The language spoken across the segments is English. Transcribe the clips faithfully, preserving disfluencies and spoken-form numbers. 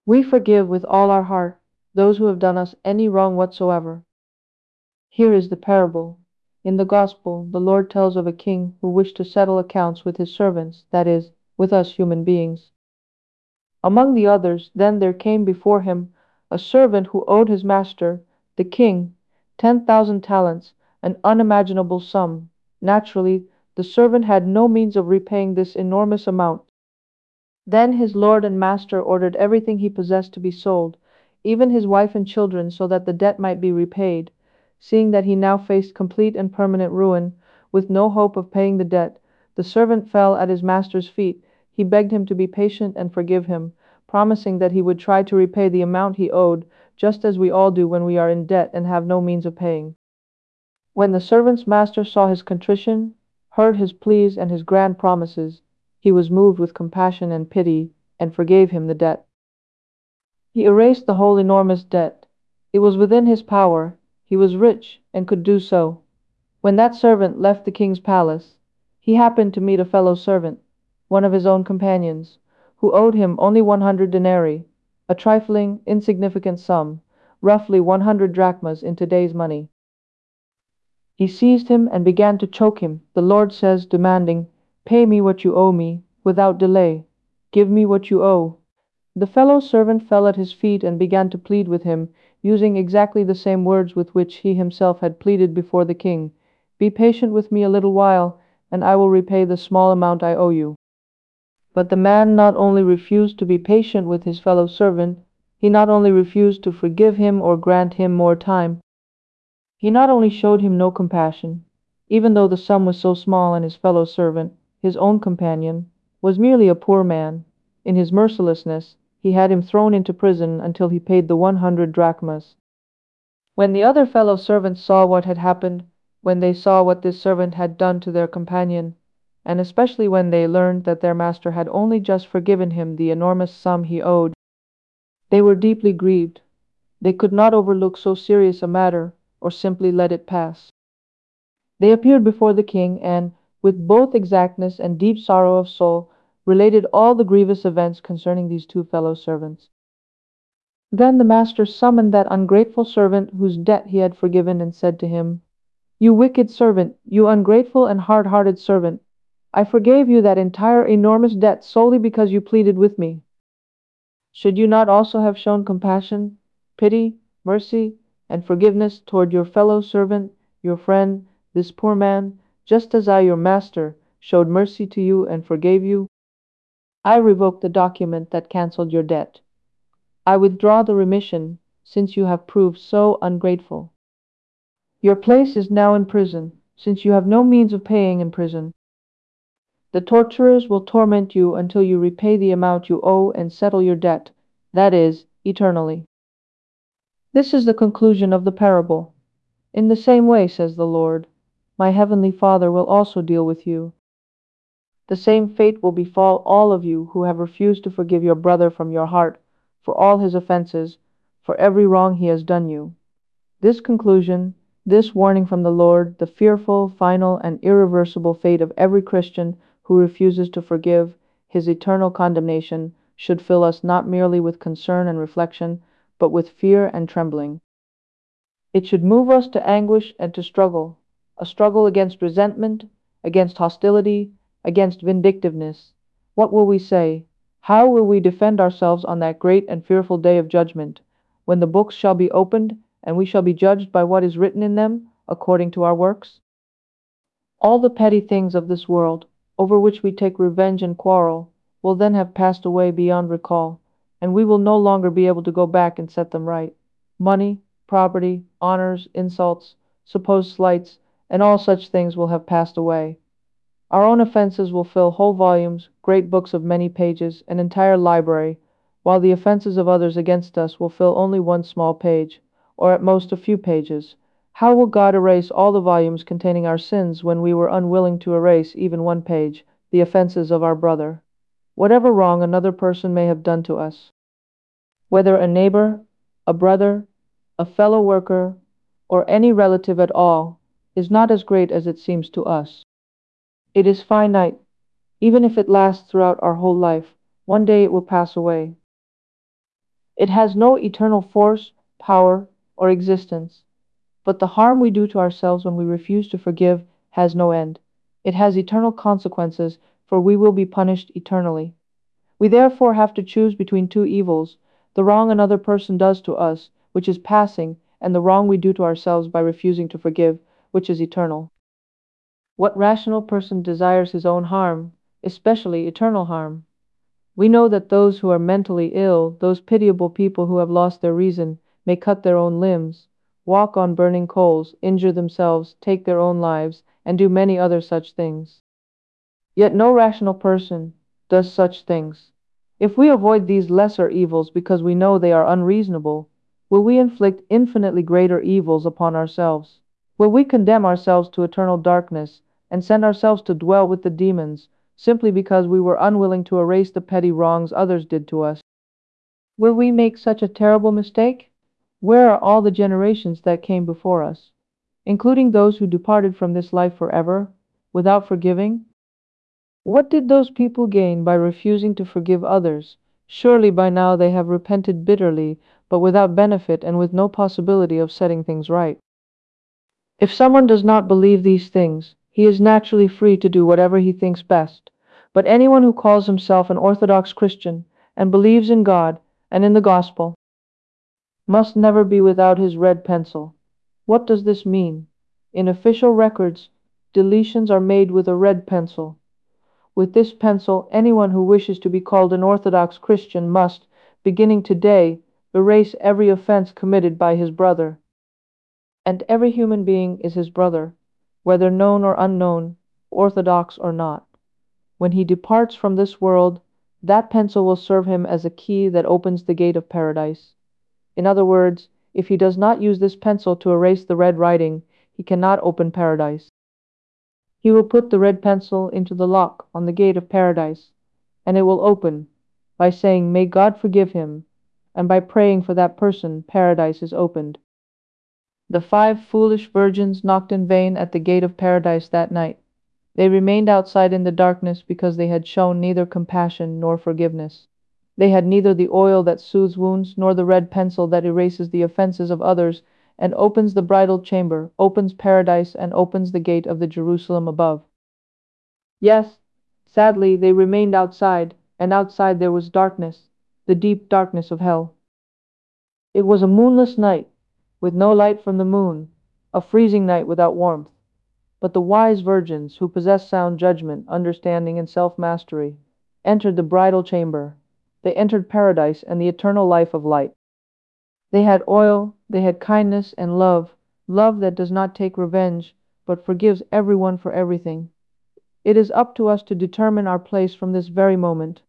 We forgive with all our heart those who have done us any wrong whatsoever. Here is the parable. In the Gospel, the Lord tells of a king who wished to settle accounts with his servants, that is, with us human beings. Among the others, then there came before him a servant who owed his master, the king, ten thousand talents, an unimaginable sum. Naturally, the servant had no means of repaying this enormous amount. Then his lord and master ordered everything he possessed to be sold, even his wife and children, so that the debt might be repaid. Seeing that he now faced complete and permanent ruin, with no hope of paying the debt, the servant fell at his master's feet. He begged him to be patient and forgive him, promising that he would try to repay the amount he owed, just as we all do when we are in debt and have no means of paying. When the servant's master saw his contrition, heard his pleas and his grand promises, he was moved with compassion and pity, and forgave him the debt. He erased the whole enormous debt. It was within his power. He was rich, and could do so. When that servant left the king's palace, he happened to meet a fellow servant, one of his own companions, who owed him only one hundred denarii, a trifling, insignificant sum, roughly one hundred drachmas in today's money. He seized him and began to choke him, the Lord says, demanding, "Pay me what you owe me, without delay. Give me what you owe." The fellow servant fell at his feet and began to plead with him, using exactly the same words with which he himself had pleaded before the king. "Be patient with me a little while, and I will repay the small amount I owe you." But the man not only refused to be patient with his fellow servant, he not only refused to forgive him or grant him more time, he not only showed him no compassion, even though the sum was so small, and his fellow servant, his own companion, was merely a poor man. In his mercilessness, he had him thrown into prison until he paid the one hundred drachmas. When the other fellow servants saw what had happened, when they saw what this servant had done to their companion, and especially when they learned that their master had only just forgiven him the enormous sum he owed, they were deeply grieved. They could not overlook so serious a matter, or simply let it pass. They appeared before the king, and, with both exactness and deep sorrow of soul, related all the grievous events concerning these two fellow servants. Then the master summoned that ungrateful servant whose debt he had forgiven, and said to him, "You wicked servant, you ungrateful and hard-hearted servant, I forgave you that entire enormous debt solely because you pleaded with me. Should you not also have shown compassion, pity, mercy, and forgiveness toward your fellow servant, your friend, this poor man, just as I, your master, showed mercy to you and forgave you? I revoke the document that cancelled your debt. I withdraw the remission, since you have proved so ungrateful. Your place is now in prison, since you have no means of paying in prison. The torturers will torment you until you repay the amount you owe and settle your debt, that is, eternally." This is the conclusion of the parable. "In the same way, says the Lord, my heavenly Father will also deal with you. The same fate will befall all of you who have refused to forgive your brother from your heart for all his offenses, for every wrong he has done you." This conclusion, this warning from the Lord, the fearful, final, and irreversible fate of every Christian who refuses to forgive, his eternal condemnation, should fill us not merely with concern and reflection, but with fear and trembling. It should move us to anguish and to struggle, a struggle against resentment, against hostility, against vindictiveness. What will we say? How will we defend ourselves on that great and fearful day of judgment, when the books shall be opened, and we shall be judged by what is written in them, according to our works? All the petty things of this world, over which we take revenge and quarrel, will then have passed away beyond recall, and we will no longer be able to go back and set them right. Money, property, honors, insults, supposed slights, and all such things will have passed away. Our own offenses will fill whole volumes, great books of many pages, an entire library, while the offenses of others against us will fill only one small page, or at most a few pages. How will God erase all the volumes containing our sins when we were unwilling to erase even one page, the offenses of our brother? Whatever wrong another person may have done to us, whether a neighbor, a brother, a fellow worker, or any relative at all, is not as great as it seems to us. It is finite. Even if it lasts throughout our whole life, one day it will pass away. It has no eternal force, power, or existence. But the harm we do to ourselves when we refuse to forgive has no end. It has eternal consequences, for we will be punished eternally. We therefore have to choose between two evils: the wrong another person does to us, which is passing, and the wrong we do to ourselves by refusing to forgive, which is eternal. What rational person desires his own harm, especially eternal harm? We know that those who are mentally ill, those pitiable people who have lost their reason, may cut their own limbs, walk on burning coals, injure themselves, take their own lives, and do many other such things. Yet no rational person does such things. If we avoid these lesser evils because we know they are unreasonable, will we inflict infinitely greater evils upon ourselves? Will we condemn ourselves to eternal darkness, and send ourselves to dwell with the demons, simply because we were unwilling to erase the petty wrongs others did to us? Will we make such a terrible mistake? Where are all the generations that came before us, including those who departed from this life forever, without forgiving? What did those people gain by refusing to forgive others? Surely by now they have repented bitterly, but without benefit and with no possibility of setting things right. If someone does not believe these things, he is naturally free to do whatever he thinks best. But anyone who calls himself an Orthodox Christian and believes in God and in the Gospel must never be without his red pencil. What does this mean? In official records, deletions are made with a red pencil. With this pencil, anyone who wishes to be called an Orthodox Christian must, beginning today, erase every offense committed by his brother. And every human being is his brother, whether known or unknown, Orthodox or not. When he departs from this world, that pencil will serve him as a key that opens the gate of paradise. In other words, if he does not use this pencil to erase the red writing, he cannot open paradise. He will put the red pencil into the lock on the gate of paradise, and it will open. By saying, "May God forgive him," and by praying for that person, paradise is opened. The five foolish virgins knocked in vain at the gate of paradise that night. They remained outside in the darkness because they had shown neither compassion nor forgiveness. They had neither the oil that soothes wounds nor the red pencil that erases the offenses of others and opens the bridal chamber, opens paradise, and opens the gate of the Jerusalem above. Yes, sadly, they remained outside, and outside there was darkness, the deep darkness of hell. It was a moonless night, with no light from the moon, a freezing night without warmth. But the wise virgins, who possessed sound judgment, understanding, and self-mastery, entered the bridal chamber. They entered paradise and the eternal life of light. They had oil, they had kindness and love, love that does not take revenge, but forgives everyone for everything. It is up to us to determine our place from this very moment.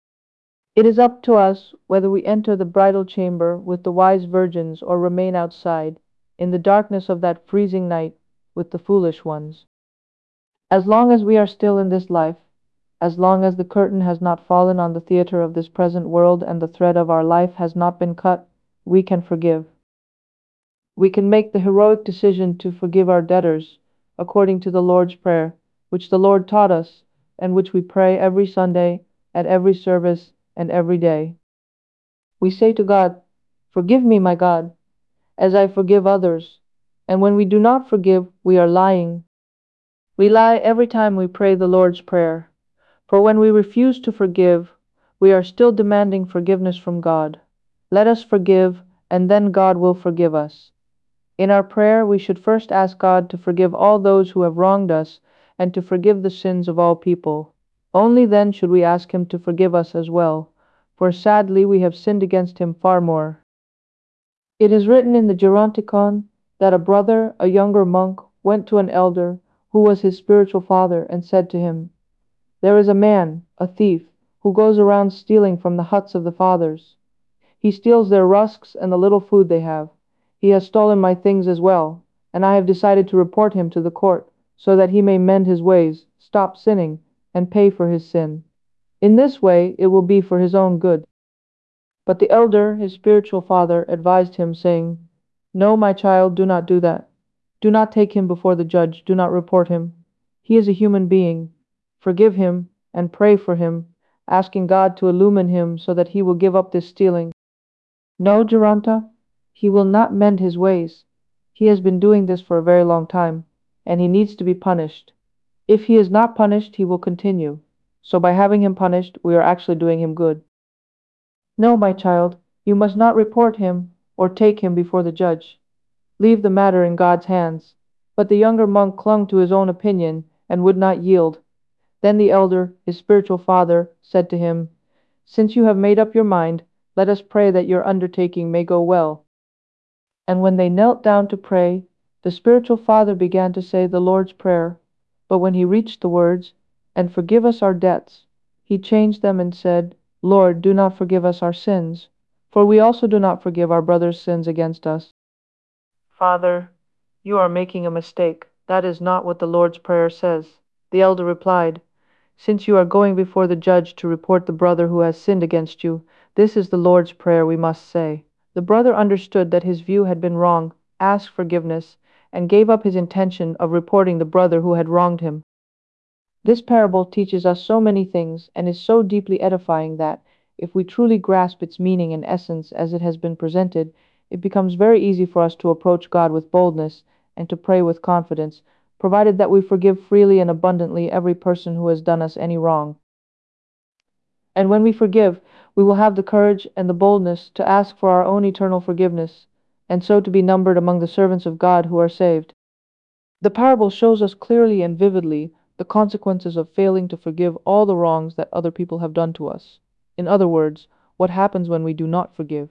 It is up to us whether we enter the bridal chamber with the wise virgins or remain outside, in the darkness of that freezing night, with the foolish ones. As long as we are still in this life, as long as the curtain has not fallen on the theater of this present world and the thread of our life has not been cut, we can forgive. We can make the heroic decision to forgive our debtors, according to the Lord's Prayer, which the Lord taught us, and which we pray every Sunday, at every service, and every day. We say to God, "Forgive me, my God, as I forgive others." And when we do not forgive, we are lying. We lie every time we pray the Lord's Prayer. For when we refuse to forgive, we are still demanding forgiveness from God. Let us forgive, and then God will forgive us. In our prayer, we should first ask God to forgive all those who have wronged us and to forgive the sins of all people. Only then should we ask Him to forgive us as well, for sadly we have sinned against Him far more. It is written in the Geronticon that a brother, a younger monk, went to an elder, who was his spiritual father, and said to him, "There is a man, a thief, who goes around stealing from the huts of the fathers. He steals their rusks and the little food they have. He has stolen my things as well, and I have decided to report him to the court, so that he may mend his ways, stop sinning, and pay for his sin. In this way it will be for his own good." But the elder, his spiritual father, advised him, saying, "No, my child, do not do that. Do not take him before the judge, do not report him. He is a human being. Forgive him, and pray for him, asking God to illumine him so that he will give up this stealing." No, Duranta, he will not mend his ways. He has been doing this for a very long time, and he needs to be punished. If he is not punished, he will continue. So by having him punished, we are actually doing him good. No, my child, you must not report him or take him before the judge. Leave the matter in God's hands. But the younger monk clung to his own opinion and would not yield. Then the elder, his spiritual father, said to him, "Since you have made up your mind, let us pray that your undertaking may go well." And when they knelt down to pray, the spiritual father began to say the Lord's Prayer. But when he reached the words, "And forgive us our debts," he changed them and said, "Lord, do not forgive us our sins, for we also do not forgive our brother's sins against us." "Father, you are making a mistake. That is not what the Lord's Prayer says." The elder replied, "Since you are going before the judge to report the brother who has sinned against you, this is the Lord's Prayer we must say." The brother understood that his view had been wrong, asked forgiveness, and gave up his intention of reporting the brother who had wronged him. This parable teaches us so many things and is so deeply edifying that, if we truly grasp its meaning and essence as it has been presented, it becomes very easy for us to approach God with boldness and to pray with confidence, provided that we forgive freely and abundantly every person who has done us any wrong. And when we forgive, we will have the courage and the boldness to ask for our own eternal forgiveness, and so to be numbered among the servants of God who are saved. The parable shows us clearly and vividly the consequences of failing to forgive all the wrongs that other people have done to us. In other words, what happens when we do not forgive.